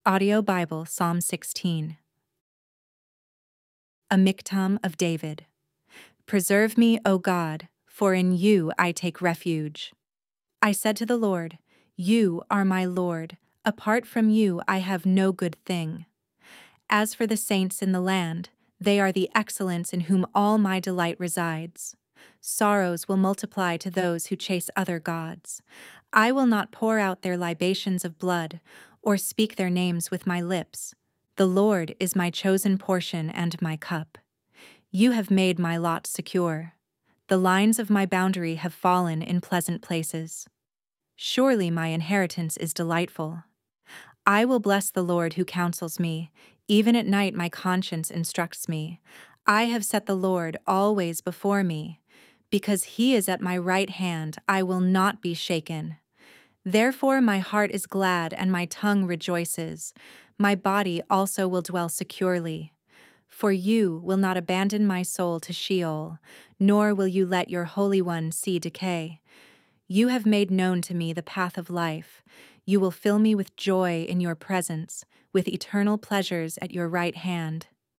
Audio Bible, Psalm 16. A Miktam of David. Preserve me, O God, for in you I take refuge. I said to the Lord, "You are my Lord. Apart from you I have no good thing." As for the saints in the land, they are the excellence in whom all my delight resides. Sorrows will multiply to those who chase other gods. I will not pour out their libations of blood, or speak their names with my lips. The Lord is my chosen portion and my cup. You have made my lot secure. The lines of my boundary have fallen in pleasant places. Surely my inheritance is delightful. I will bless the Lord who counsels me. Even at night my conscience instructs me. I have set the Lord always before me. Because he is at my right hand, I will not be shaken. Therefore my heart is glad and my tongue rejoices. My body also will dwell securely. For you will not abandon my soul to Sheol, nor will you let your Holy One see decay. You have made known to me the path of life. You will fill me with joy in your presence, with eternal pleasures at your right hand.